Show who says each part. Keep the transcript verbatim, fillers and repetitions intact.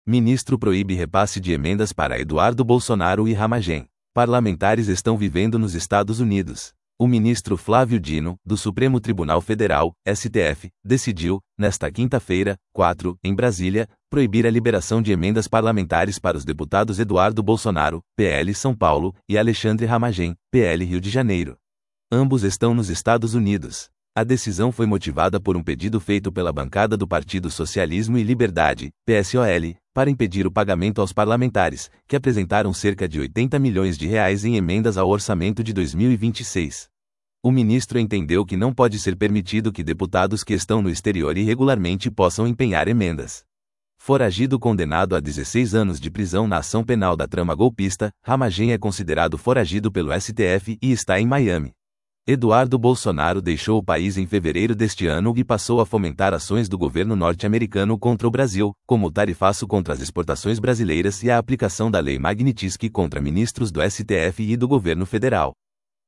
Speaker 1: Ministro proíbe repasse de emendas para Eduardo Bolsonaro e Ramagem. Parlamentares estão vivendo nos Estados Unidos. O ministro Flávio Dino, do Supremo Tribunal Federal, S T F, decidiu, nesta quinta-feira, quatro, em Brasília, proibir a liberação de emendas parlamentares para os deputados Eduardo Bolsonaro, P L São Paulo, e Alexandre Ramagem, P L Rio de Janeiro. Ambos estão nos Estados Unidos. A decisão foi motivada por um pedido feito pela bancada do Partido Socialismo e Liberdade, P S O L, para impedir o pagamento aos parlamentares, que apresentaram cerca de oitenta milhões de reais em emendas ao orçamento de dois mil e vinte e seis. O ministro entendeu que não pode ser permitido que deputados que estão no exterior irregularmente possam empenhar emendas. Foragido condenado a dezesseis anos de prisão na ação penal da trama golpista, Ramagem é considerado foragido pelo S T F e está em Miami. Eduardo Bolsonaro deixou o país em fevereiro deste ano e passou a fomentar ações do governo norte-americano contra o Brasil, como o tarifaço contra as exportações brasileiras e a aplicação da Lei Magnitsky contra ministros do S T F e do governo federal.